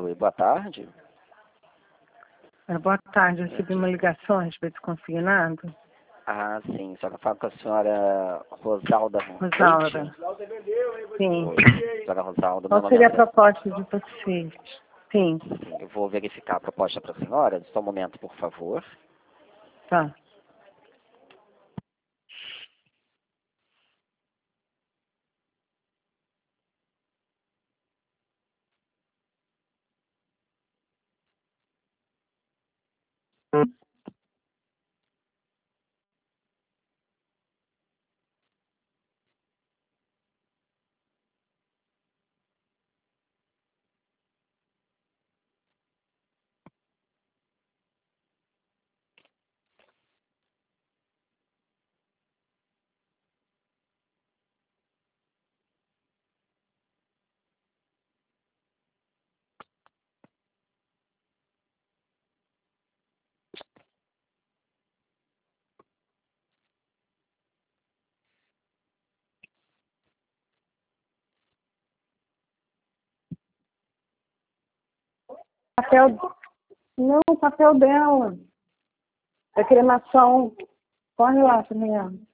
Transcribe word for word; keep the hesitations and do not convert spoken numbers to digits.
Oi, boa tarde. É, boa tarde, eu recebi uma ligação a respeito do consignado. Ah, sim, só que eu falo com a senhora Rosalda Rosalda. Leite. Sim. Oi, senhora Rosalda, meu Qual nome é seria a André. proposta de vocês? Sim, Sim, eu vou verificar a proposta para a senhora. Só um momento, por favor. tá. Papel. Não, o papel dela. Da cremação. Corre lá, Juliana.